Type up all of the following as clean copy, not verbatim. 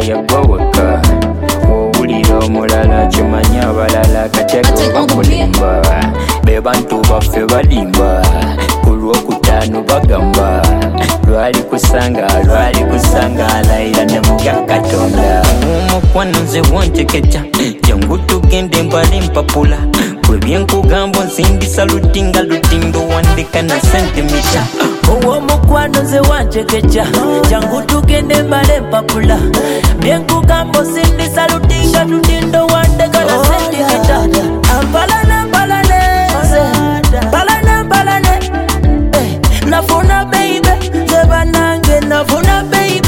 yagwawaka owulira omulala kimanya abalala katego bakulimba bebantu baffe balimba kulwokutaano bagamba lwali kusanga alayira ne mugya Katonda omukwano nze wantekeja jangu tugende mbale mpapula bwe byenkugamba nsindisa lutinga lutindo wandika na sentimita omukwano nze wantekeja jangu tugende mbale mpapula byenkugamba nsindisa lutinga lutindo wandika na sentimita Balane nafuna baby zeba nange nafuna baby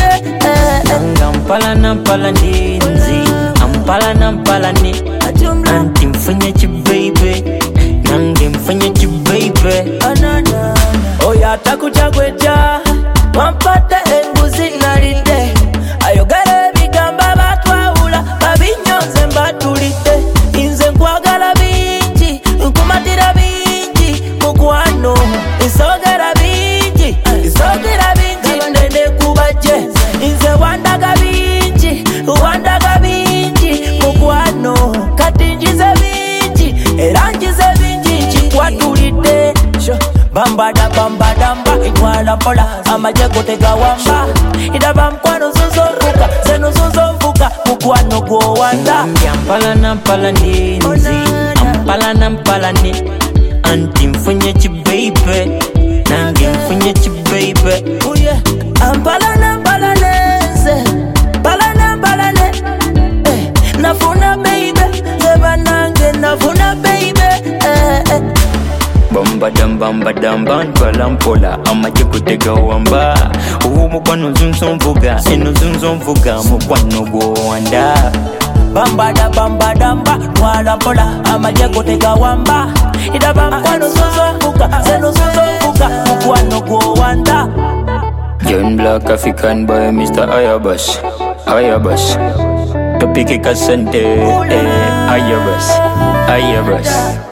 Mpala ndinzi Ampala ni Anti mfanya chi baby Nange mfanya chi baby Oya takuchagweja Wampate enguzi nalide Ayogere bigamba batwawula Babinyonze mbatulide Inze nkwagala bingi Nkumatira bingi Mukwano Isogera bingi Nene kubaje Inze wandaga bingi Mukwano Kati njize bingi Eranjize bingi Nchikwatulide Bambada Itwala mpola Amajeko tega wamba Idaba mkwano zunzomvuka Zenu zunzomvuka Mukwano gwo wanda Ampala ndinzi Ampala ni Anti mfunye chi baby Nange mfunye chi baby Ampala neze Nafuna baby Zeba nange nafuna baby Bambadamba ntwala mpola amajeko tega wamba mukwano zunzomvuga eno zunzomvuga mukwano gwo wanda Bambadamba ntwala mpola amajeko tega wamba Idaba mkwano zunzomvuga zenu zunzomvuga mukwano gwo wanda John Black African boy Mr. Ayabas Topiki Kasante Ayabas